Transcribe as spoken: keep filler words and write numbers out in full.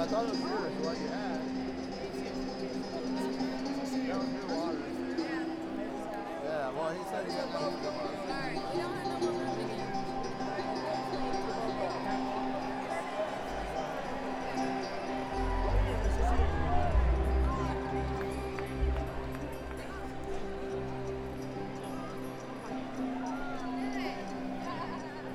I thought it was yours, what you had. That was your water. Yeah, well, he said he got no good ones. Alright, we don't have no more.